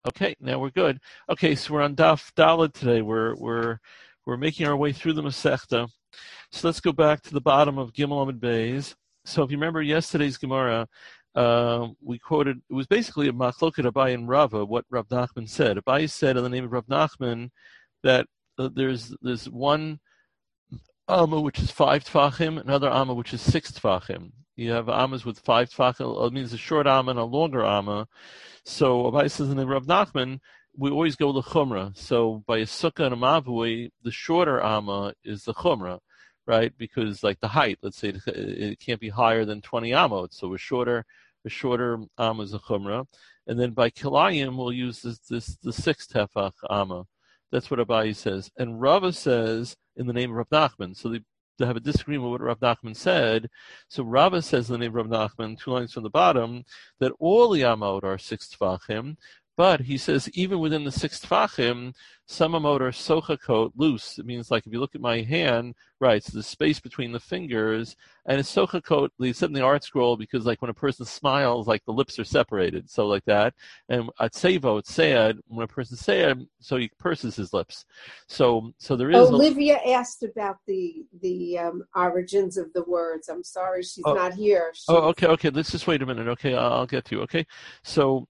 Okay, now we're good. Okay, so we're on Daf Daled today. We're making our way through the Masechta. So let's go back to the bottom of Gimel Amud Beis. So if you remember yesterday's Gemara, we quoted, it was basically a machloket Abai and Rava, what Rav Nachman said. Abai said in the name of Rav Nachman that there's one Amma which is 5 tfachim, another Amma which is 6 tfachim. You have Ammas with 5 tfachim, it means a short Amma and a longer Amma. So Abai says in the Rav Nachman, we always go the chumrah. So by a sukkah and a mavui, the shorter amma is the chumrah, right? Because like the height, let's say it can't be higher than 20 amot. So a shorter amma is a chumrah. And then by kilayim, we'll use the 6 tefach amma. That's what Abai says. And Rava says in the name of Rav Nachman. So they have a disagreement with what Rav Nachman said. So Rava says in the name of Rav Nachman, 2 lines from the bottom, that all the amot are 6 tefachim. But he says even within the 6 tfachim, some amot are sochakot, loose. It means like if you look at my hand, right, so the space between the fingers, and it's sochakot, they said in the art scroll, because like when a person smiles, like the lips are separated, so like that. And at sevo, it's sayad, when a person sayad, so he purses his lips. So there is... Olivia asked about the origins of the words. I'm sorry, she's not here. Okay, let's just wait a minute. Okay, I'll get to you. Okay, so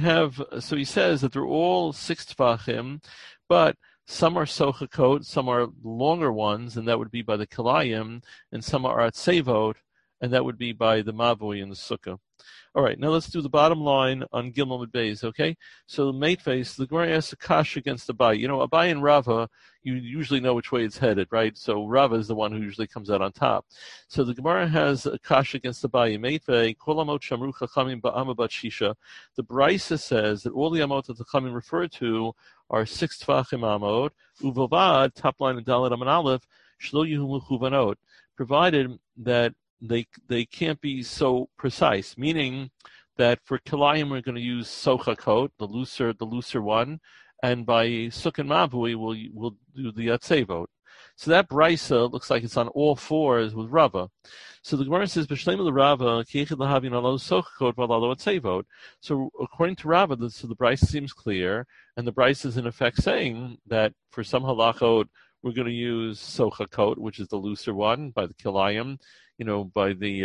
he says that they're all 6 tfachim, but some are sochakot, some are longer ones, and that would be by the kilayim, and some are at sevot, and that would be by the mavui and the sukkah. All right, now let's do the bottom line on Gimel Amud Beis, okay? So the mate face, the Gemara asks a kash against Abai. You know, Abai and Rava, you usually know which way it's headed, right? So Rava is the one who usually comes out on top. So the Gemara has a kash against Abai. Mate face, kol amot shamru chachamim ba'ama bat shisha. The Brisa says that all the amot that the chachamim refer to are 6 tfachim amot, uvovad, top line in Dalet Amud Aleph, shlo yuhu mechuvanot, provided that they can't be so precise, meaning that for kilayim we're going to use sochakot, the looser one, and by sukkah and mavui we'll do the atzevot. So that brisa looks like it's on all fours with Rava. So the Gemara says b'shleim l'Rava kiechid lahavin alo sochakot v'alo atzevot. So according to Rava, the brisa seems clear, and the brisa is in effect saying that for some halachot we're going to use sochakot, which is the looser one, by the kilayim. You know, by the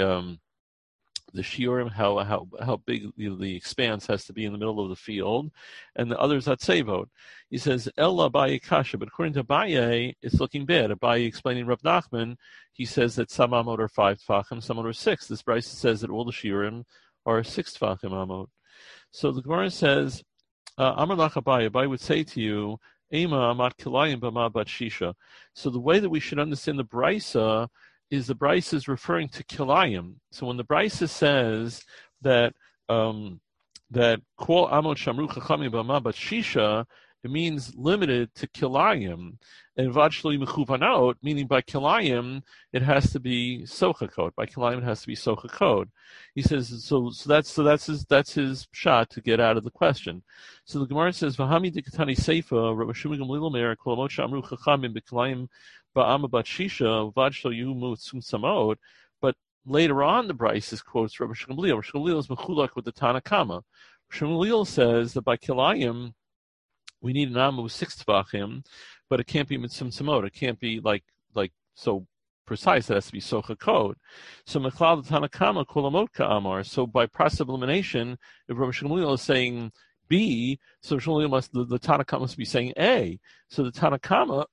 shiurim, how big the expanse has to be in the middle of the field, and the others at sevot. He says Ella Abaye kasha, but according to Abaye, it's looking bad. Abaye explaining Rav Nachman, he says that some amot are 5 tfachim, some are 6. This Brisa says that all the shiurim are 6 tfachim amot. So the Gemara says, Amar lach Abaye would say to you, Ema amat kilayim b'ma bat shisha. So the way that we should understand the Brisa is the Brisa is referring to kilayim. So when the Brisa says that that kol amot shamru chachamim b'ma bat shisha, it means limited to kilayim, and vad shlo mechuvanot, meaning by kilayim it has to be sochakot. By kilayim it has to be sochakot. He says so that's his shot to get out of the question. So the Gemara says v'hami dikatani seifa Rav Shimon Gamliel Omer kol amot shamru chachamim b'kilayim ba'ama bat shisha vad shlo yumu tzum samot. But later on the Brisa quotes Rav Shimon Gamliel. Rav Shimon Gamliel is mechulak with the Tanakama. Rav Shimon Gamliel says that by kilayim we need an amma with 6 tefachim, but it can't be mitzvim samot. It can't be like so precise. It has to be sochakot. So mechlal the Tanakama kol amot ka'amar. So by process of elimination, if Rav Shmuel is saying B, so the Tanakama must be saying A. So the Tanakama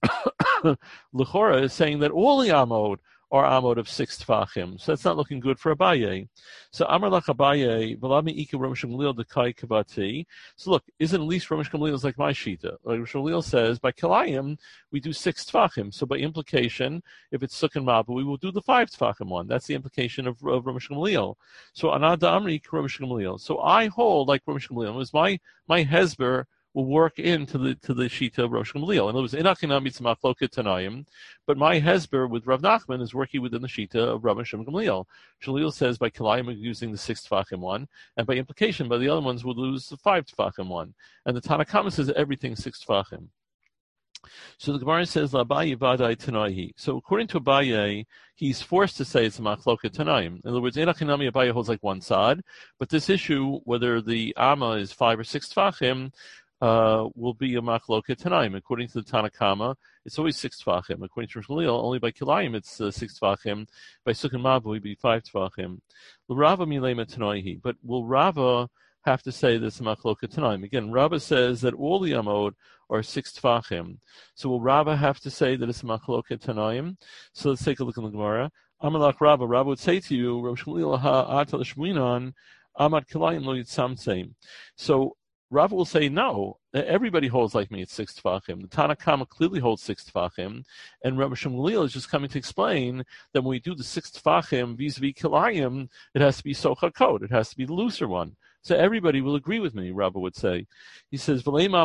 l'chora is saying that all the amot are amot of 6 tefachim. So that's not looking good for Abaye. So Amar lach Abaye, v'lami ika Rav Shmuel dekai kavati. So look, isn't at least Rav Shmuel is like my shita? Like Rav Shmuel says, by kilayim we do 6 tefachim. So by implication, if it's sukkah and mabu, we will do the 5 tefachim one. That's the implication of Rav Shmuel. So anada amri Rav Shmuel. So I hold like Rav Shmuel. It was my hesber will work into the shita of Rav Shmuel. In other words, inachinam mitzvah machloket tanayim, but my hesber with Rav Nachman is working within the shita of Rav Shmuel. Shmuel says by kilayim we're using the 6 tefachim one, and by implication by the other ones we'll lose the 5 tefachim one. And the Tanakama says everything 6 tefachim. So the Gemara says, "L'Abaye vadai Tanaihi." So according to Abaye, he's forced to say it's a machloket Tanaim. In other words, Enachinami Abaye holds like one side, but this issue, whether the Amma is 5 or 6 tfachim, will be a machloket Tanaim. According to the Tanakama, it's always 6 tfachim. According to Rosh Gamliel, only by Kilayim it's 6 tfachim. By Sukkot Mabu, it would be 5 tfachim. L'Rava milema Tanaihi. But will Rava have to say this machloket Tanaim? Again, Rava says that all the Amod are 6 tfachim. So will Rava have to say that it's machloket Tanaim? So let's take a look in the Gemara. Amalak Rava would say to you, Rosh Gamliel ha'ata l'shminan amad kilayim lo yitzamtzeim. So Rava will say, no, everybody holds like me, it's 6 tfachim. The Tanakama clearly holds 6 tfachim, and Rabbi Shmuel is just coming to explain that when we do the 6 tfachim vis-a-vis kilayim, it has to be socha kod, it has to be the looser one. So everybody will agree with me, Rabbi would say. He says, so if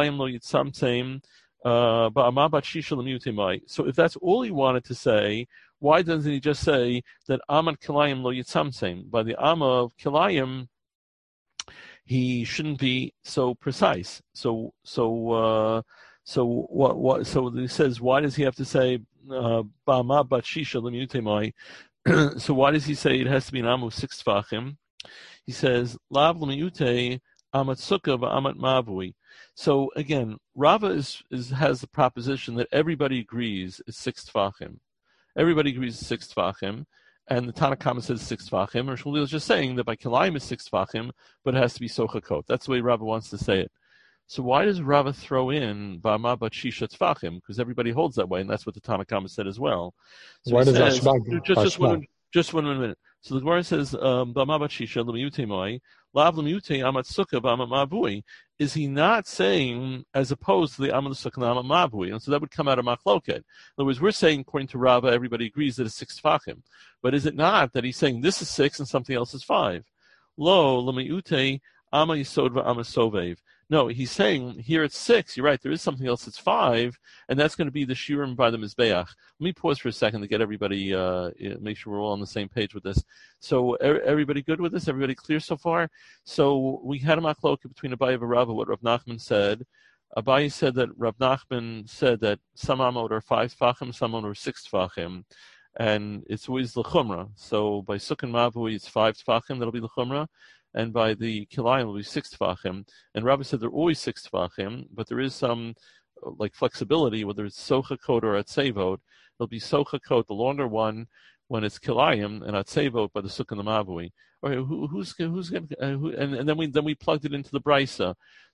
that's all he wanted to say, why doesn't he just say that Amad Kilayim lo yitzamtzeim? By the Amma of Kilayim, he shouldn't be so precise. So he says, why does he have to say Ba'ama bat shisha l'miutemai? So why does he say it has to be an Amma of 6 tfachim? He says, Lav l'miute amat sukkah v'amat mavui. So again, Rava has the proposition that everybody agrees is 6 tfachim. Everybody agrees it's 6 tfachim, and the Tanakhama says 6 tfachim. Or Shmuel is just saying that by Kilayim is 6 tfachim, but it has to be socha kot. That's the way Rava wants to say it. So why does Rava throw in Ba'ama bat shisha tfachim? Because everybody holds that way, and that's what the Tanakhama said as well. So why does says, Ashbag? Just one minute. So the Gemara says, "B'ama bat shisha l'miute moi, lav l'miute amat sukkah b'amat mavui." Is he not saying as opposed to the amat sukkah and amat mavui? And so that would come out of machloket. In other words, we're saying according to Rava, everybody agrees that it's 6 tfachim. But is it not that he's saying this is 6 and something else is 5? Lo l'miute ama yisod v'ama sovev. No, he's saying here it's 6. You're right. There is something else that's 5, and that's going to be the shiurim by the mizbeach. Let me pause for a second to get everybody, make sure we're all on the same page with this. So everybody good with this? Everybody clear so far? So we had a machloket between Abaye and Rava, what Rav Nachman said. Abaye said that Rav Nachman said that some amot are 5 tfachim, some amot are 6 tfachim, and it's always the chumrah. So by Sukkot Mavui, it's 5 tfachim, that'll be the chumrah. And by the Kilayim, it will be 6 tfachim. And Rabbi said they're always 6 tfachim, but there is some like flexibility, whether it's socha kot or atzevot. It'll be socha kot, the longer one, when it's Kilayim, and atzevot by the Sukkah and the Mavui. Okay, who's going and then we plugged it into the Brisa.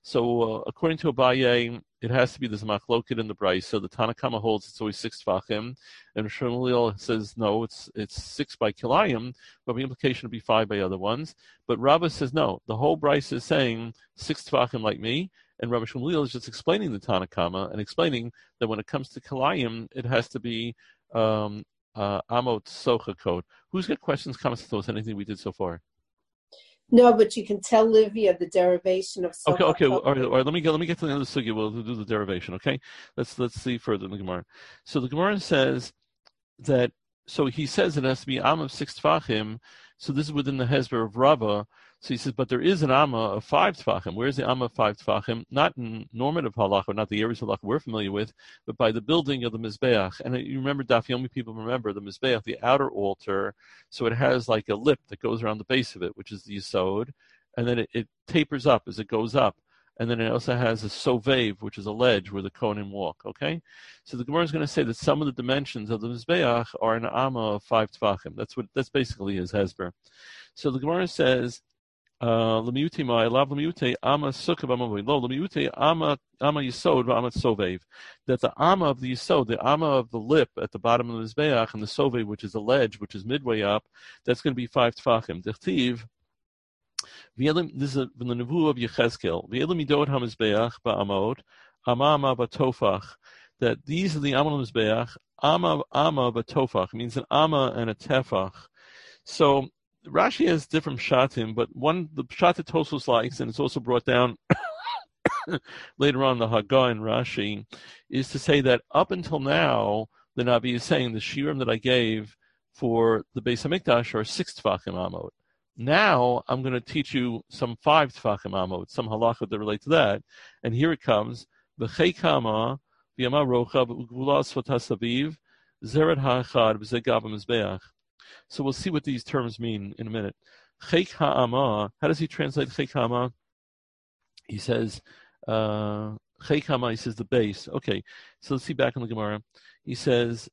So according to Abaye, it has to be this machloket in the Brisa. The Tanakama holds it's always 6 tfachim, and Shmuel says no, it's 6 by Kilayim, but the implication would be 5 by other ones. But Rava says no, the whole Brisa is saying 6 tfachim like me, and Rabbi Shmuel is just explaining the Tanakama and explaining that when it comes to Kilayim, it has to be amot socha code. Who's got questions, comments, thoughts, anything we did so far? No, but you can tell Livia the derivation of socha. Okay. All right. Let me get to the end of the sugya. We'll do the derivation. Okay. Let's see further in the Gemara. So the Gemara says that. So he says it has to be Amma of 6 tfachim. So this is within the Hezber of Rava. So he says, but there is an Amma of 5 tfachim. Where's the Amma of 5 tfachim? Not in normative halacha, not the areas of halacha we're familiar with, but by the building of the Mizbeach. And you remember, Daf Yomi people remember the Mizbeach, the outer altar. So it has like a lip that goes around the base of it, which is the Yisod. And then it tapers up as it goes up. And then it also has a sovev, which is a ledge where the Kohanim walk, okay? So the Gemara is going to say that some of the dimensions of the Mizbeach are an Amma of 5 tfachim. That's basically his Hezber. So the Gemara says, L'miute mai, lav l'miute, Amma sukkah b'amavoi. Lo, l'miute, Amma yisod v'Amma sovev. That the Amma of the yisod, the Amma of the lip at the bottom of the Mizbeach, and the sovev, which is a ledge, which is midway up, that's going to be 5 tfachim. D'chtiv, this is from the Nevuah of Yechezkel. V'elam midot hamizbeach ba'amot, Amma b'tofach. That these are the Amma Mizbeach, Amma b'tofach, means an Amma and a tefach. So Rashi has different pshatim, but the pshat that Tosfos likes, and it's also brought down later on the Haggah in Rashi, is to say that up until now, the Navi is saying the shiurim that I gave for the Beis Hamikdash are 6 tfachim amot. Now I'm going to teach you some 5 tfachim amot, some halacha that relate to that. And here it comes: v'chei kama V'yama rochav ugvulas v'tasaviv zeret ha'achad v'zegav ha'mizbeach. So we'll see what these terms mean in a minute. Chek ha'ama. How does he translate chek ha'ama? He says chek ha'ama. He says the base. Okay. So let's see back in the Gemara. He says.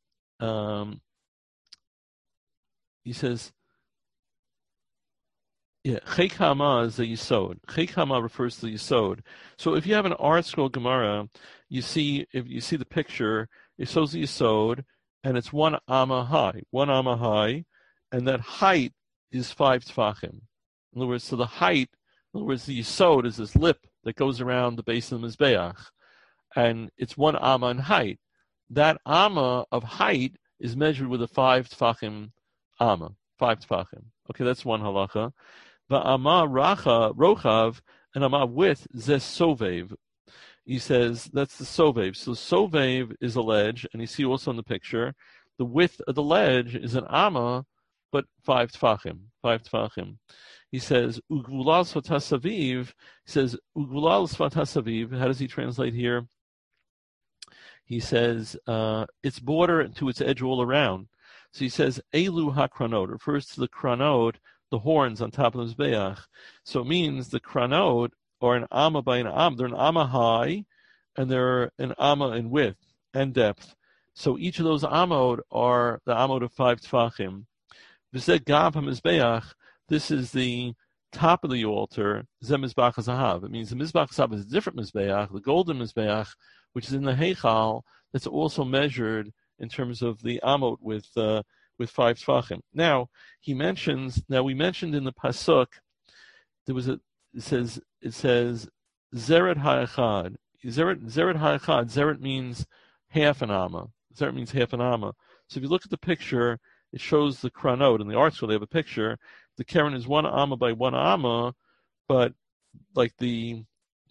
Yeah, Chek Hama is the Yisod. Chek Hama refers to the Yisod. So if you have an art scroll Gemara, if you see the picture, it shows the Yisod, and it's 1 Amma high, and that height is 5 Tfachim. In other words, so the height, in other words, the Yisod is this lip that goes around the base of the Mizbeach, and it's 1 Amma in height. That Amma of height is measured with a 5 Tfachim Amma, 5 Tfachim. Okay, that's one halacha. Va'ama rochav, and ama width, zes sovev. He says that's the sovev. So sovev is a ledge, and you see also in the picture, the width of the ledge is an ama, but 5 tfachim. He says ugvulal svatasaviv. He says ugvulal svatasaviv. How does he translate here? He says its border to its edge all around. So he says elu hakranot, refers to the kranot, the horns on top of the Mizbeach. So it means the kranot are an amma by an amma. They're an amma high, and they're an amma in width and depth. So each of those ammot are the ammot of 5 tfachim. V'zeh gav ha-Mizbeach, this is the top of the altar, zeh Mizbach HaZahav. It means the Mizbach HaZahav is a different Mizbeach, the golden Mizbeach, which is in the Heichal, that's also measured in terms of the ammot with 5 tfachim. Now we mentioned in the pasuk it says zeret ha'echad. Zeret ha'echad. Zeret means half an amma. Zeret means half an amma. So if you look at the picture, it shows the kranot in the art school. They have a picture. The keren is 1 amma by 1 amma, but like the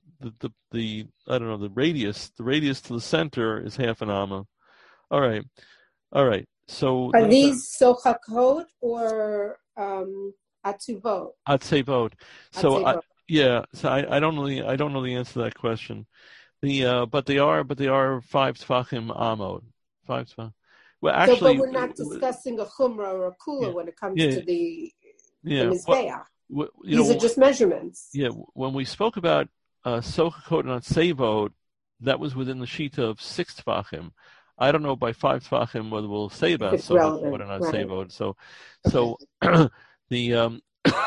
I don't know, the radius to the center is half an amma. All right. So are these sochakot or atzivot? Atzivot. So I don't know the answer to that question. But they are 5 tfachim amod. 5 tfachim. Well, actually, but we're not discussing a chumrah or a kula when it comes to the mizbeach. These are just measurements. Yeah, when we spoke about sochakot and atzivot, that was within the shita of 6 tfachim. I don't know by 5 tfachim whether we'll say about sochakot and atzivot. So the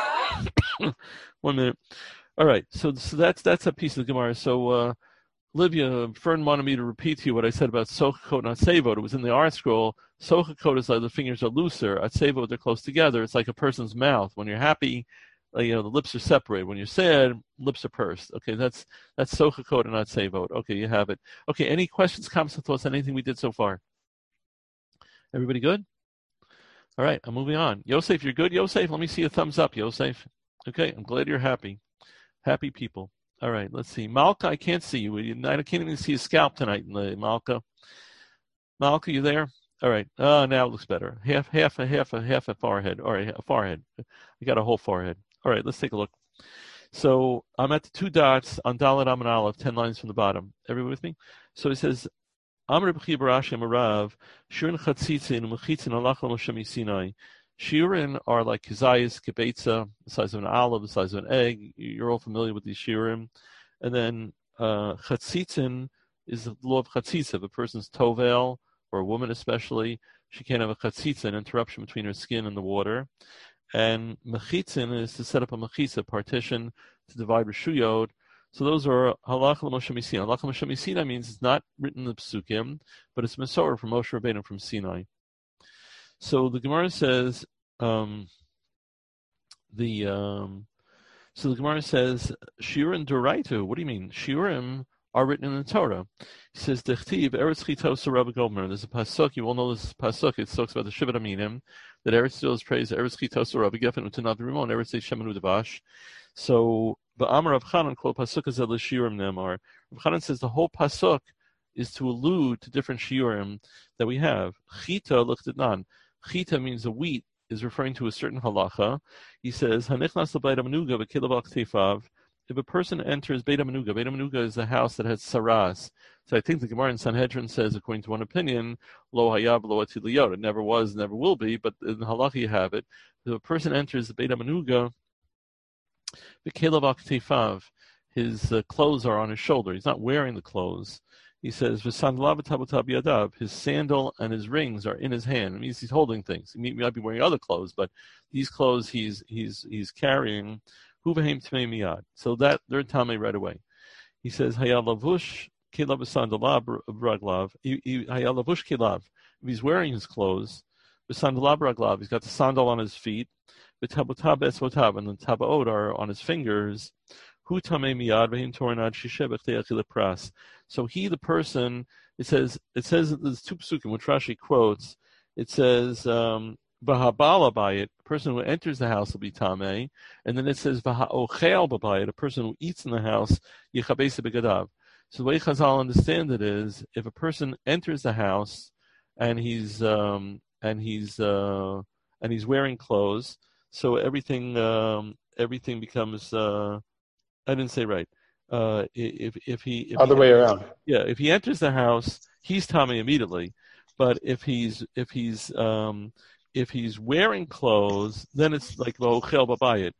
1 minute. All right, so that's a piece of the Gemara. So Livia, Fern wanted me to repeat to you what I said about sochakot and atzivot. It was in the art scroll. Sochakot is like the fingers are looser. Atzivot, they're close together. It's like a person's mouth. When you're happy, the lips are separated. When you're sad, lips are pursed. Okay, that's sochakot and atzivot. Okay, you have it. Okay, any questions, comments, or thoughts on anything we did so far? Everybody good? All right, I'm moving on. Yosef, you're good, Yosef? Let me see a thumbs up, Yosef. Okay, I'm glad you're happy. Happy people. All right, let's see. Malka, I can't see you. I can't even see a scalp tonight, Malka. Malka, you there? All right. Now it looks better. Half a forehead. All right, a forehead. I got a whole forehead. All right, let's take a look. So I'm at the 2 dots on Dalet Amud Aleph, 10 lines from the bottom. Everybody with me? So it says, Amr b'chi b'rashi amarav, shirin chatzitzin u'mechitzin halach l'Moshe Sinai. Shirin are like kizayis, kibetza, the size of an olive, the size of an egg. You're all familiar with these shirin. And then chatzitzin is the law of chatzitza. If a person's tovel, or a woman especially, she can't have a chatzitza, an interruption between her skin and the water. And mechitzin is to set up a mechitza, partition, to divide reshuyot. So those are halach l'Moshe Sinai. Halach l'Moshe Sinai means it's not written in the psukim, but it's Masorah from Moshe Rabbeinu from Sinai. So the Gemara says, so the Gemara says, Shiurim Doraitu. What do you mean? Shiurim are written in the Torah. He says, Dechtiv, Eretz Chitos Rabbi Gomer. There's a pasuk, you all know this pasuk, it talks about the Shivat Aminim, that Eretz still is praised, Eretz Chitos Rabbi Geffen Utanav Rimon, Eretz Shemanu Devash. So, Ba'amar Rav Chanan, called pasuk as the Shiurim Nemar. Rav Chanan says the whole pasuk is to allude to different Shiurim that we have. Chita looked at nan. Chita means the wheat is referring to a certain halacha. He says, Hanichnas l'bayit ha'menuga v'kilav al ktefav. If a person enters Beit HaMenuga is a house that has saras. So I think the Gemara in Sanhedrin says, according to one opinion, lo hayab lo atil liyot. It never was, never will be, but in Halacha you have it. If a person enters the Beit HaMenuga, the Kelev al Ktefav, his clothes are on his shoulder. He's not wearing the clothes. He says, his sandal and his rings are in his hand. It means he's holding things. He might be wearing other clothes, but these clothes he's carrying. Huvahem tmei miyad. So that they're tamei right away. He says, hayalavush kelav b'sandalav braglav. Hayalavush kelav. If he's wearing his clothes, b'sandalav braglav, he's got the sandal on his feet. B'tabotab esvotab, and the tabaot are on his fingers. So he, the person, it says there's two psukim which Rashi quotes. It says Vahabala bayit, a person who enters the house will be tamei, and then it says Vahaochel bayit, a person who eats in the house yichabesa begadav. So the way Chazal understand it is, if a person enters the house and he's wearing clothes, so everything becomes. I didn't say right. If way around. Yeah, if he enters the house, he's tamei immediately. But if he's wearing clothes, then it's like v'ochel b'bayit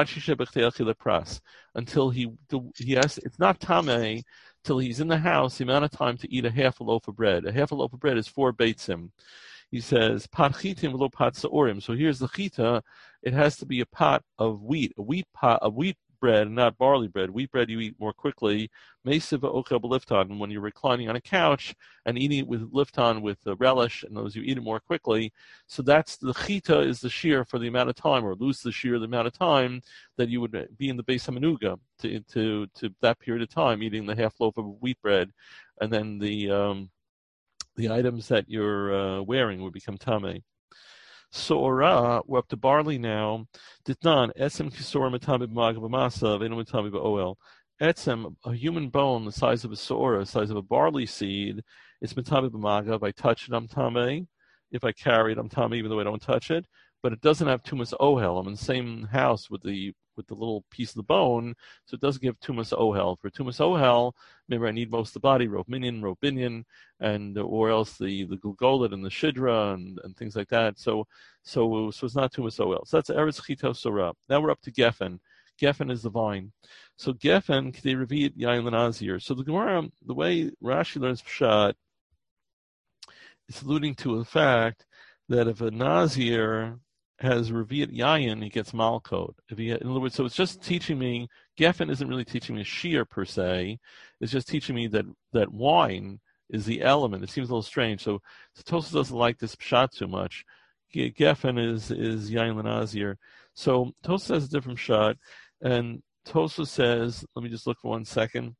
until he has. It's not tamei till he's in the house. The amount of time to eat a half a loaf of bread. A half a loaf of bread is 4 beitzim. He says pat chitim v'lo pat sa'orim. So here's the chita. It has to be a pot of wheat, a wheat bread, not barley bread. Wheat bread you eat more quickly. Mesiv okel b'lifton, when you're reclining on a couch and eating it with lifton with relish, and those you eat it more quickly. So that's the chita, is the shear for the amount of time, or lose the shear the amount of time that you would be in the Beis HaMenuga to that period of time, eating the half loaf of wheat bread, and then the items that you're wearing would become tamei. So'ora, we're up to barley now. Ditnan, etzem kisor metabi b'magav b'masa, v'enu metabi b'oel. Etzem, a human bone the size of a so'ora, the size of a barley seed, it's metabi b'magav. If I touch it, I'm tamei. If I carry it, I'm tamei, even though I don't touch it. But it doesn't have tumas ohel. I'm in the same house with the little piece of the bone, so it doesn't give tumas ohel. For tumas ohel, maybe I need most of the body, rope binyan, and or else the gulgolet and the shidra and things like that. So it's not tumas ohel. So that's eretz chito sorah. Now we're up to geffen. Geffen is the vine. So geffen k'dei revi'it yain l'nazir. So the Gemara, the way Rashi learns pshat, it's alluding to the fact that if a nazir has revi'at yayin, he gets malkot. In other words, so it's just teaching me, geffen isn't really teaching me shear per se, it's just teaching me that wine is the element. It seems a little strange. So Tosfos doesn't like this pshat too much. Geffen is yayin l'nazir. So Tosfos has a different pshat, and Tosfos says, let me just look for 1 second.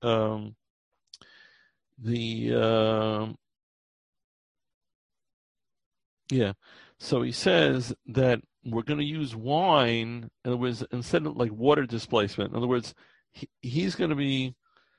So he says that we're going to use wine, in other words, instead of like water displacement. In other words, he's going to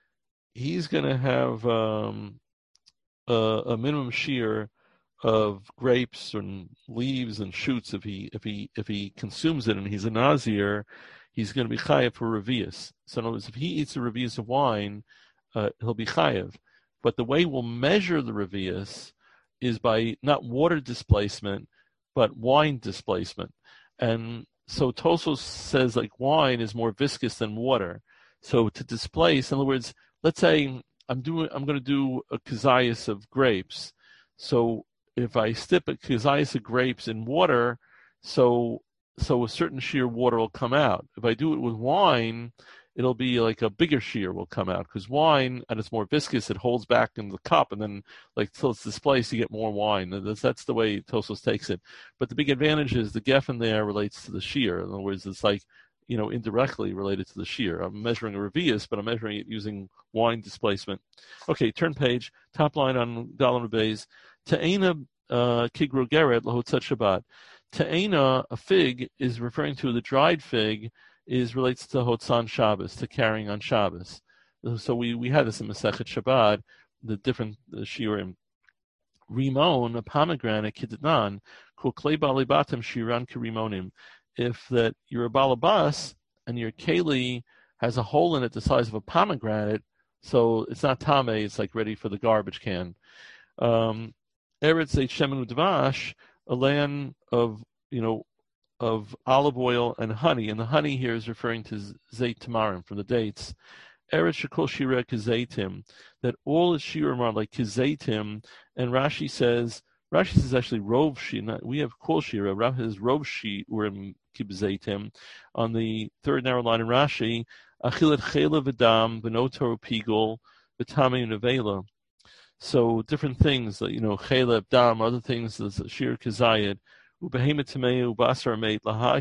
have a minimum shear of grapes and leaves and shoots. If he consumes it and he's a nazir, he's going to be chayav for revius. So in other words, if he eats a revius of wine, he'll be chayav. But the way we'll measure the revius is by not water displacement, but wine displacement. And so Tosfos says like wine is more viscous than water. So to displace, in other words, let's say I'm going to do a kazayas of grapes. So if I dip a kazayas of grapes in water, so a certain shear water will come out. If I do it with wine, it'll be like a bigger shear will come out, because wine, and it's more viscous, it holds back in the cup, and then like till it's displaced, you get more wine. That's the way Tosfos takes it. But the big advantage is the geffen there relates to the shear. In other words, it's like, indirectly related to the shear. I'm measuring a revius, but I'm measuring it using wine displacement. Okay, turn page, top line on Dalam Beis. Ta'ena kigro geret lahotzat Shabbat. Ta'ena, a fig, is referring to the dried fig, relates to Hotzan Shabbos, to carrying on Shabbos. So we had this in Masechet Shabbat, the different shiurim. Rimon, a pomegranate, kidnan, kuklei balibatim shiran kirimonim. If that you're a balabas and your keli has a hole in it the size of a pomegranate, So it's not tame, it's like ready for the garbage can. Eretz shemen udvash, a land of, of olive oil and honey, and the honey here is referring to zayt tamarim, from the dates. Eretz shekol shira kizaytim, that all the shirim are like kizaytim, and Rashi says actually rov shi. We have kol shira. Rashi says rov shi urim kibzaytim. On the third narrow line in Rashi, achilat chela v'dam v'notor pigol v'tamei nevela. So different things, chela v'dam, other things, shir kizayit. So Rashi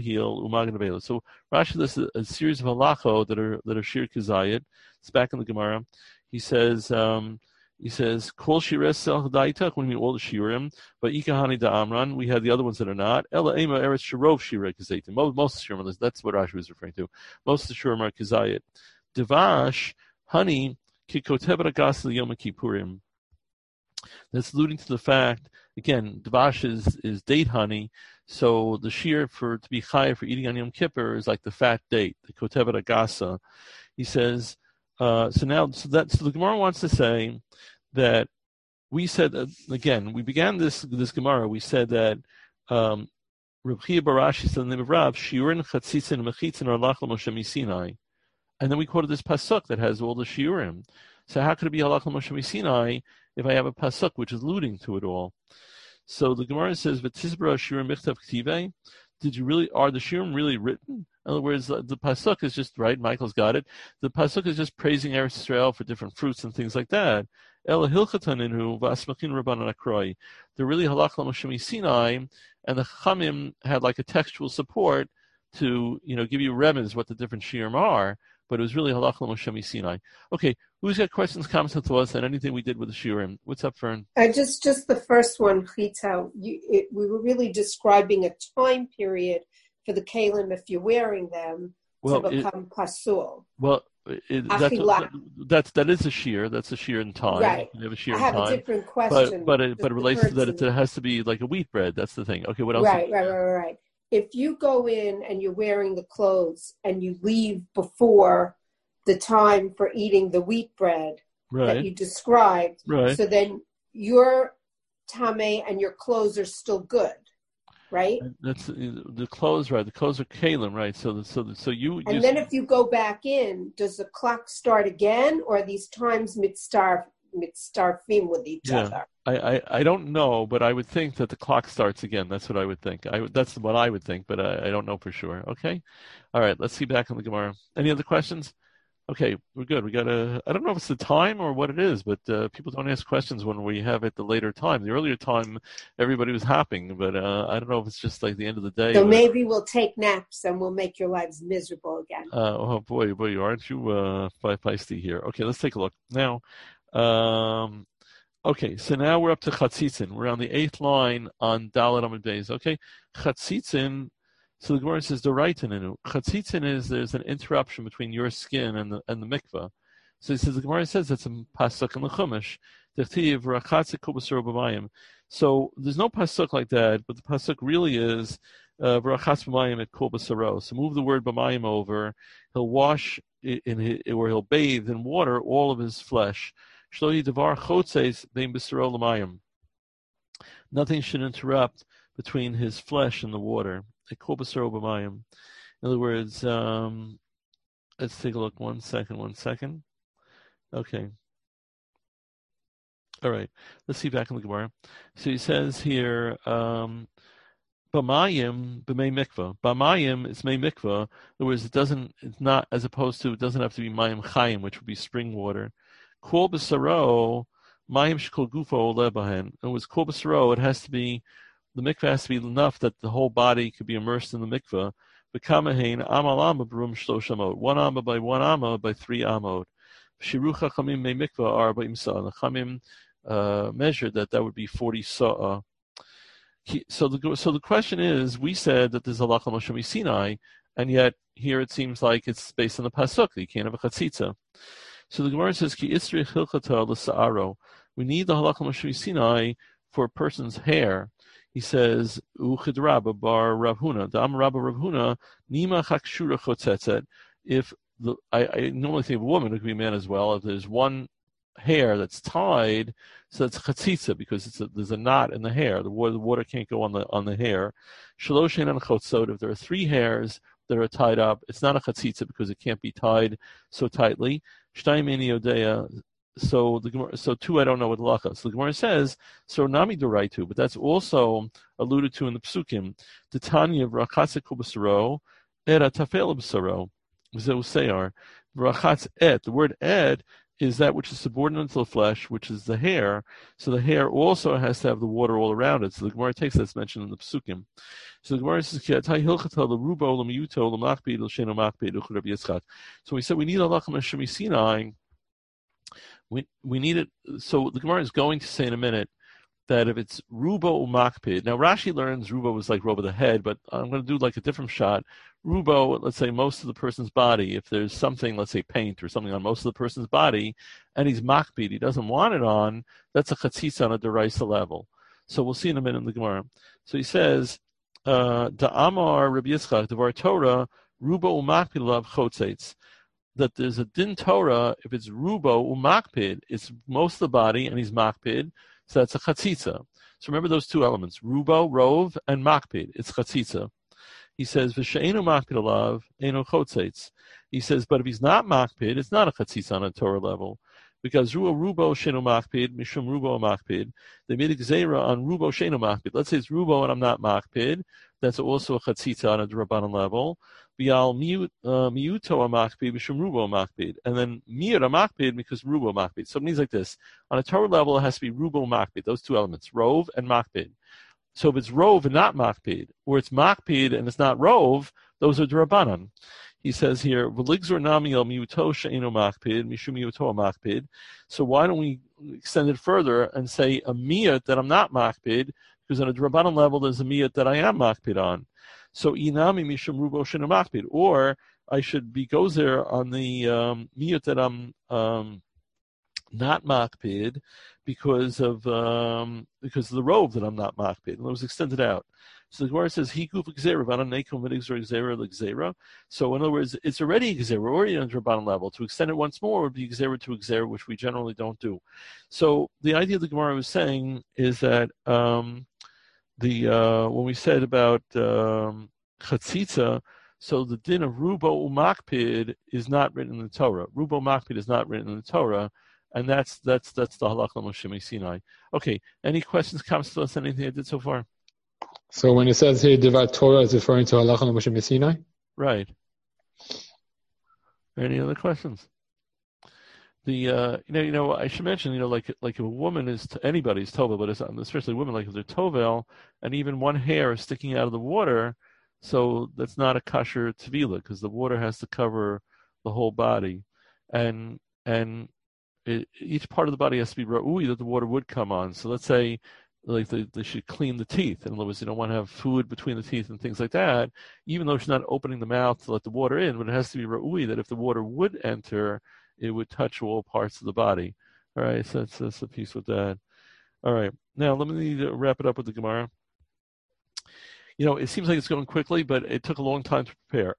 lists a series of halacho that are shir kizayit. It's back in the Gemara. He says kol shires sel hadaita, when we all the shirim, but ikahani da amran. We had the other ones that are not. Ela ema eretz shirov shira kizayit. Most of the shirim, that's what Rashi was referring to. Most of the shirim are kizayit. Devash, honey, kikotev agas yom kippurim. That's alluding to the fact, again, dvash is date honey, so the shear to be chayav for eating on Yom Kippur is like the fat date, the kotevet agasa. He says, so the Gemara wants to say that we said, again, we began this Gemara, we said that Reb Chia Barashi said in the name of Rav, shiurin chatzitzin mechitzin are lach l'Moshe Sinai. And then we quoted this pasuk that has all the shiurim. So how could it be halach l'Moshe Sinai if I have a pasuk which is alluding to it all? So the Gemara says, "V'tizbra shiurim michtav k'tivei." Are the shiurim really written? In other words, the pasuk is just right. Michael's got it. The pasuk is just praising Eretz Yisrael for different fruits and things like that. El hilchataninu v'asmachin rabbanan akroi. They're really halach l'Moshe Sinai, and the Chachamim had like a textual support to give you remnants what the different shiurim are. But it was really halach l'Moshe Sinai. Okay, who's got questions, comments, and thoughts on anything we did with the shiurim? What's up, Fern? Just the first one, Chita. We were really describing a time period for the kalim if you're wearing them to become pasul. Well, that is a shear. That's a shear in time. Right. You have a shear I have in time. A different question. But it relates to that. It has to be like a wheat bread. That's the thing. Okay, what else? Right. If you go in and you're wearing the clothes and you leave before the time for eating the wheat bread that you described, so then your tameh and your clothes are still good, right? That's the clothes, right? The clothes are kalim, right? So you. And then if you go back in, does the clock start again, or are these times mitzarfim with each other? I don't know, but I would think that the clock starts again. That's what I would think. That's what I would think, but I don't know for sure. Okay? All right, let's see back on the Gemara. Any other questions? Okay, we're good. I don't know if it's the time or what it is, but people don't ask questions when we have it the later time. The earlier time, everybody was hopping, but I don't know if it's just like the end of the day. So maybe we'll take naps and we'll make your lives miserable again. Oh, boy, aren't you feisty here? Okay, let's take a look. Now, okay, so now we're up to Chatzitzin. We're on the 8th line on Dalet Amud Beis. Okay, Chatzitzin. So the Gemara says Doraitanu. Chatzitzin is there's an interruption between your skin and the mikvah. So he says the Gemara says it's a pasuk in the Chumash. So there's no pasuk like that, but the pasuk really is v'rachatz b'mayim et kol b'saro. So move the word b'mayim over. He'll wash or he'll bathe in water all of his flesh. Nothing should interrupt between his flesh and the water. In other words, let's take a look. One second. Okay. All right. Let's see back in the Gemara. So he says here, B'mayim, b'mei mikvah. B'mayim is mei mikvah. In other words, it doesn't have to be mayim chayim, which would be spring water. Kol b'saro, mayim shekol gufo ole bahen. In other words, kol b'saro, the mikvah has to be enough that the whole body could be immersed in the mikvah. V'kamahein amal amma b'rum shlosh amot. 1 amma by 1 amma by 3 amot. Shiru chachamim mei mikvah arba'im sa'ah. The chamim measured that would be 40 sa'ah. So the question is, we said that there's a halakha Moshe Sinai, and yet here it seems like it's based on the pasuk. You can't have a chatzitza. So the Gemara says, Ki isri hilchata l'sa'aro. We need the halakha Moshe Sinai for a person's hair. He says, Uchidraba bar Rav Huna, Dam Rabba Rav Huna, Nima chakshura chotzetzet. If I normally think of a woman, it could be a man as well. If there's one hair that's tied, so it's chatzitza because there's a knot in the hair. The water can't go on the hair. Shaloshin and chotzot. If there are 3 hairs that are tied up, it's not a chatzitza because it can't be tied so tightly. Shtayim eni yodea. So 2, I don't know what halacha. So the Gemara says, so nami doraitu, but that's also alluded to in the psukim. The Tanya of rachatz kubasaro, era tafel b'saro, v'zeu seyar, rachatz et. The word et is that which is subordinate to the flesh, which is the hair. So the hair also has to have the water all around it. So the Gemara takes that's mentioned in the psukim. So the Gemara says, so we said we need halacha Shemi Sinai. We need it. So the Gemara is going to say in a minute that if it's rubo umakpid. Now Rashi learns rubo is like robe of the head, but I'm going to do like a different shot. Rubo, let's say most of the person's body, if there's something, let's say paint or something on most of the person's body, and he's makpid, he doesn't want it on, that's a chatzitza on a deraisa level. So we'll see in a minute in the Gemara. So he says, Da'amar Rabbi Yitzchak, Devar Torah, rubo umakpid lav chotzetz. That there's a din Torah, if it's rubo umakpid, it's most of the body and he's makpid, so that's a chatzitza. So remember those 2 elements, rubo, rov, and makpid, it's chatzitza. He says, V'she'enu makpid alav, enu chotzetz. He says, but if he's not makpid, it's not a chatzitza on a Torah level. Because rubo shenu makpid, mishum rubo makpid, they made a gzeira on rubo shenu makpid. Let's say it's rubo and I'm not makpid, that's also a chatzitza on a drabanan level. Bial miuto makpid, mishum rubo makpid. And then miut makpid because rubo makpid. So it means like this. On a Torah level, it has to be rubo makpid, those 2 elements, rov and makpid. So if it's rov and not makpid, or it's makpid and it's not rov, those are drabanan. He says here, "V'ligzor nami el miuto she'eno makpid, mishum miuto makpid." So why don't we extend it further and say a miyut that I'm not makpid, because on a drabanan level there's a miyut that I am makpid on. So inami mishum rubo she'eno makpid, or I should be gozer on the miyut that I'm not makpid because of the robe that I'm not makpid, and it was extended out. So the Gemara says, "Hikuf gzeira v'ana nekom v'nigzor gzeira l'gzeira." So in other words, it's already gzeira, already on the Rabbanan level. To extend it once more would be gzeira to gzeira, which we generally don't do. So the idea the Gemara was saying is that when we said about chatzitza, so the din of rubo umakpid is not written in the Torah. Rubo makpid is not written in the Torah, and that's the halakha Moshe Sinai. Okay, any questions, comments to us? Anything I did so far? So when it says here Devar Torah, is referring to halacha Moshe Sinai? Right. Any other questions? I should mention, like if a woman is anybody's tovel, but especially women, like if they're tovel, and even one hair is sticking out of the water, so that's not a kasher tevila because the water has to cover the whole body, and each part of the body has to be ra'ui that the water would come on. So let's say like they should clean the teeth. In other words, you don't want to have food between the teeth and things like that, even though she's not opening the mouth to let the water in, but it has to be ra'ui that if the water would enter, it would touch all parts of the body. All right, so that's a piece with that. All right, now let me wrap it up with the Gemara. It seems like it's going quickly, but it took a long time to prepare.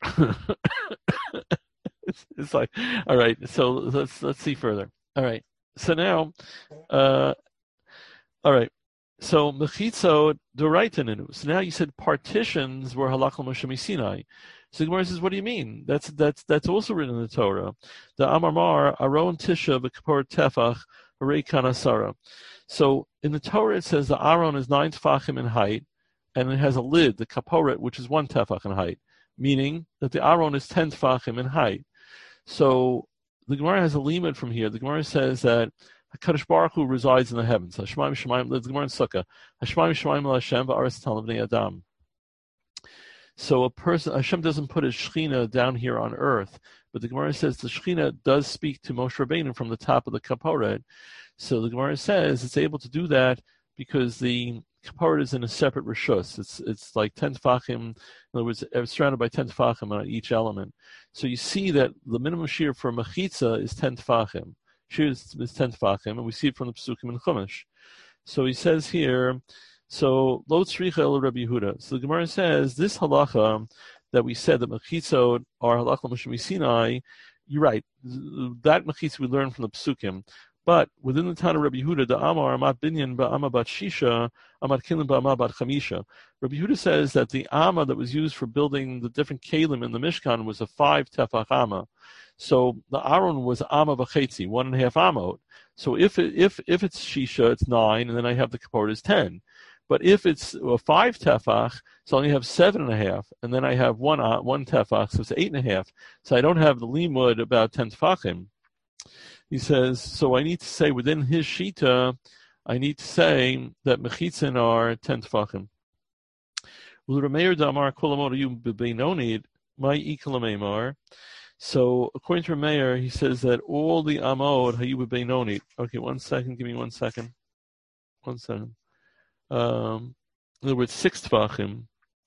it's like, all right, so let's see further. All right, so now, all right. So mechitzo doraiteninu. So now you said partitions were halakha Moshe Sinai. So the Gemara says, what do you mean? That's also written in the Torah. The Amar Aron Tisha v'Kapor Tefach Harei Kanasara. So in the Torah it says the Aron is 9 tefachim in height, and it has a lid, the Kaporet, which is 1 tefach in height, meaning that the Aron is 10 tefachim in height. So the Gemara has a limit from here. The Gemara says that HaKadosh Baruch Hu resides in the heavens. Hashemaim Shemaim, the Gemara in Sukkah. Hashemaim Shemaim LaHashem va'aretz tal bnei Adam. So Hashem doesn't put his Shechina down here on earth, but the Gemara says the Shechina does speak to Moshe Rabbeinu from the top of the Kaporet. So the Gemara says it's able to do that because the Kaporet is in a separate rishus. It's like 10 tefachim. In other words, it's surrounded by 10 tefachim on each element. So you see that the minimum shear for mechitza is 10 tefachim. Shear is 10 tefachim, and we see it from the Pesukim in Chumash. So he says here, so lo tzricha el Rabbi Yehuda. So the Gemara says this halacha that we said that mechitzot are halacha Moshe Sinai you're right. That mechitza we learned from the psukim. But within the town of Rabbi Yehuda, the Amar Amat Binyan ba'ama bat Shisha, Amat Kilim ba'ama bat Chamisha. Rabbi Yehuda says that the Amma that was used for building the different Kalim in the Mishkan was a 5 tefach Amma. So the Aron was Amma v'chetzi, 1.5 Amot. So if it's Shisha, it's 9, and then I have the Kaporet is 10. But if it's a 5 tefach, so I only have 7.5, and then I have one tefach, so it's 8.5. So I don't have the limud about 10 tefachim. He says, so I need to say within his shita, I need to say that mechitzin are 10 tefachim. So according to Rameir, he says that all the amod hayu b'beinonit. Okay, 1 second. Give me 1 second. 1 second. In other words, 6 tefachim.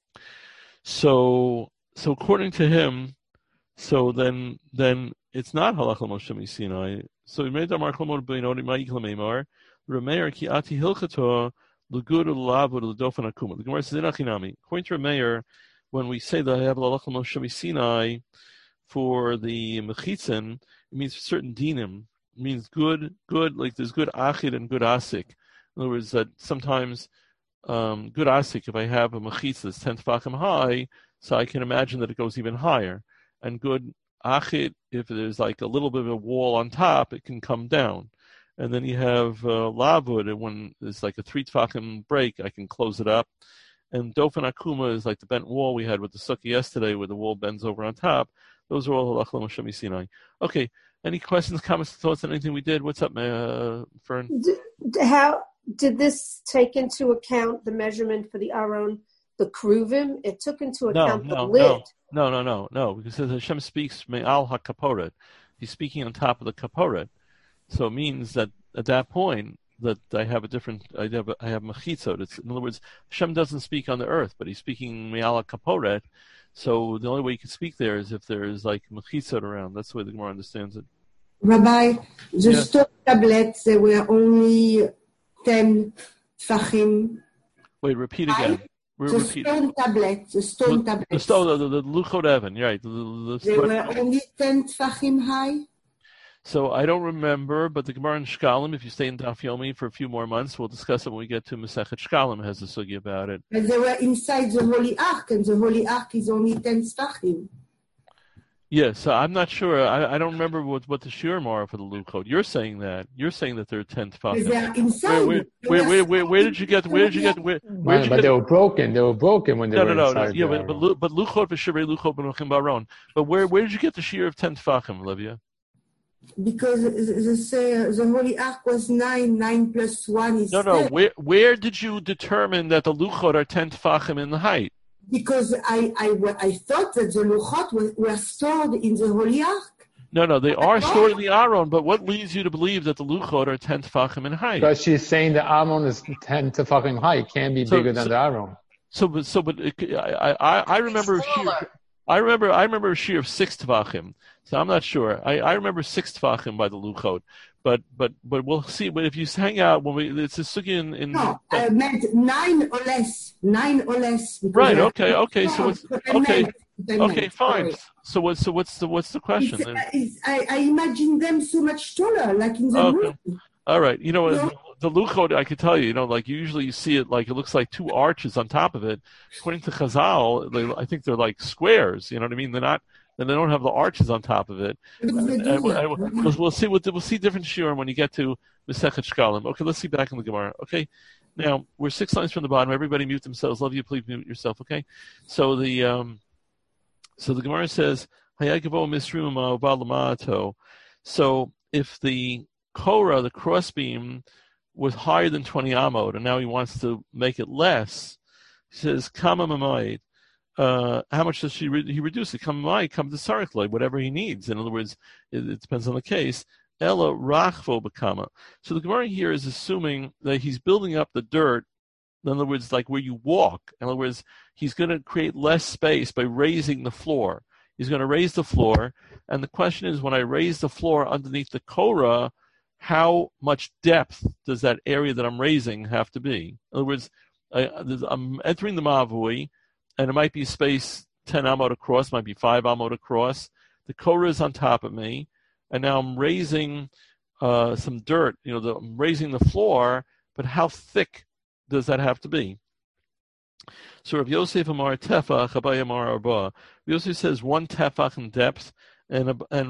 So according to him, so then it's not halacha Moshe Sinai. So he made the mark lamod b'inoni ma'ikla meimar. Rameir ki ati hilchato l'gud l'lavud l'dofen akuma. The Gemara says inachinami. According to Rameir, when we say that I have halacha Moshe Sinai for the mechitzin, it means certain dinim. It means good. Like there's good achid and good asik. In other words, that sometimes good asik, if I have a mechitza that's 10 tefachim high, so I can imagine that it goes even higher. And good achid, if there's like a little bit of a wall on top, it can come down. And then you have lavud, and when there's like a 3 tefachim break, I can close it up. And dofen akuma is like the bent wall we had with the sukkah yesterday, where the wall bends over on top. Those are all halacha Moshe Sinai. Okay, any questions, comments, thoughts on anything we did? What's up, Fern? How did this take into account the measurement for the Aron, the Kruvim? It took into account the lid. No, because as Hashem speaks me'al hakaporet, he's speaking on top of the kaporet. So it means that at that point that I have mechitzot. In other words, Hashem doesn't speak on the earth, but he's speaking me'al hakaporet. So the only way you can speak there is if there is like mechitzot around. That's the way the Gemara understands it. Rabbi, the stone tablets, they were only 10 tefachim. Wait, repeat again. The stone tablets. The Luchot Evan, right. They were only 10 tefachim high? So I don't remember, but the Gemara in Shkalim, if you stay in Daf Yomi for a few more months, we'll discuss it when we get to Masechet Shkalim, has a sugi about it. And they were inside the Holy Ark, and the Holy Ark is only 10 tefachim. Yeah, so I'm not sure. I don't remember what the shiurim are for the Luchot. You're saying that there are 10 tefachim. They are inside. Where did you get? But they were broken. They were broken when they were inside. Yeah, but Luchot v'shirei Luchot b'nochim baron. But where did you get the shiur of 10 tefachim, Olivia? Because the Holy Ark was 9 plus 1 is 10. No. Where did you determine that the Luchot are 10 tefachim in the height? Because I thought that the Luchot were stored in the Holy Ark. No, they are stored in the Aron, but what leads you to believe that the Luchot are 10 tefachim in height? Because she's saying the Aron is 10 tefachim high. It can't be bigger than the Aron. I remember a shear of 6 tefachim. So I'm not sure. I remember 6 tefachim by the Luchot, but we'll see. But if you hang out it's a sugi in. No, I meant 9 or less. 9 or less. Right. Okay. So it's okay. Okay. Fine. So what's the question? I imagine them so much taller, like in the movie. All right. The Luchot, I could tell you, like usually you see it like it looks like 2 arches on top of it. According to Chazal, I think they're like squares. You know what I mean? They're not. And they don't have the arches on top of it. We'll see different shiurim when you get to Masechet Shkalim. Okay, let's see back in the Gemara. Okay, now we're 6 lines from the bottom. Everybody mute themselves. Love you. Please mute yourself. Okay, so the Gemara says Hayagavo Misruma Balamato. So if the Korah, the crossbeam, was higher than 20 amot, and now he wants to make it less, he says Kama Mamayid. How much does he reduce it? Come to Sarichloi, whatever he needs. In other words, it depends on the case. Ella Rachvo Bakama. So the Gemara here is assuming that he's building up the dirt, in other words, like where you walk. In other words, he's going to create less space by raising the floor. He's going to raise the floor, and the question is, when I raise the floor underneath the Korah, how much depth does that area that I'm raising have to be? In other words, I'm entering the Mavui, and it might be space 10 amot across, might be 5 amot across. the Korah is on top of me, and now I'm raising some dirt. I'm raising the floor, but how thick does that have to be? So Rav Yosef Amar Tefach, Abaye Amar Arba. Yosef says 1 tefach in depth, and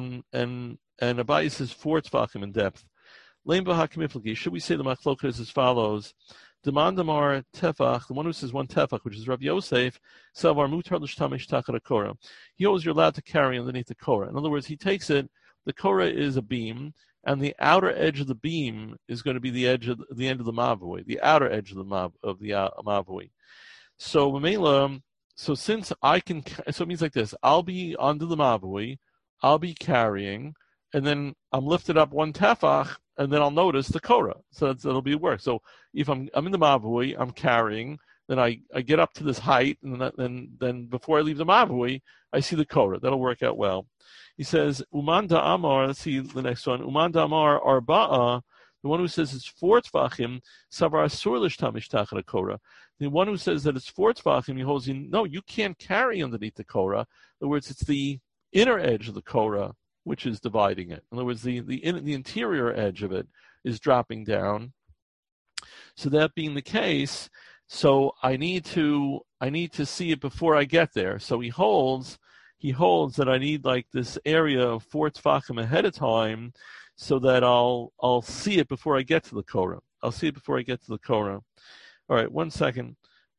Abaye says 4 tefachim in depth. Should we say the machloket is as follows? Demand Amar Tefach, the one who says 1 tefach, which is Rav Yosef, Savar Mutar L'Shtamish Tachar Korah. He holds you're allowed to carry underneath the Korah. In other words, he takes it. The Korah is a beam, and the outer edge of the beam is going to be the end of the mavui, the outer edge of the mavui. So Mamela, since I can, so it means like this: I'll be under the mavui, I'll be carrying, and then I'm lifted up 1 tefach, and then I'll notice the Korah. So that'll be work. So if I'm in the mavui, I'm carrying, then I get up to this height, and then before I leave the mavui, I see the Korah. That'll work out well. He says, Uman da Amar, let's see the next one. Uman da Amar Arba'a, the one who says it's 4 tefachim, Savar Asur L'Shtamish Tachar Korah. The one who says that it's 4 tefachim, he holds no, you can't carry underneath the Korah. In other words, it's the inner edge of the Korah which is dividing it. In other words, the interior edge of it is dropping down. So that being the case, so I need to see it before I get there. So he holds that I need like this area of 4 tefachim ahead of time, so that I'll see it before I get to the Korah. I'll see it before I get to the Korah. All right, 1 second.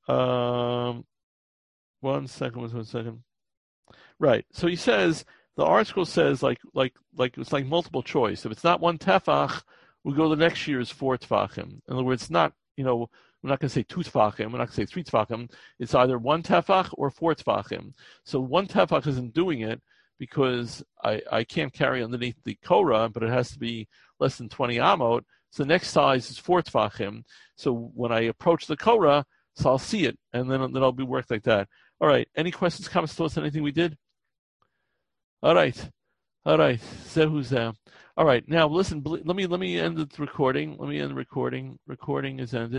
1 second. Right. So he says, the article says like it's like multiple choice. If it's not 1 tefach, we go the next year is 4 tefachim. In other words, it's not, we're not going to say 2 tefachim, we're not going to say 3 tefachim. It's either 1 tefach or 4 tefachim. So 1 tefach isn't doing it because I can't carry underneath the Korah, but it has to be less than 20 amot. So the next size is 4 tefachim. So when I approach the Korah, so I'll see it, and then I'll be worked like that. All right. Any questions, comments, thoughts on anything we did? All right. Zehu. All right. Now listen. Let me end the recording. Recording is ended.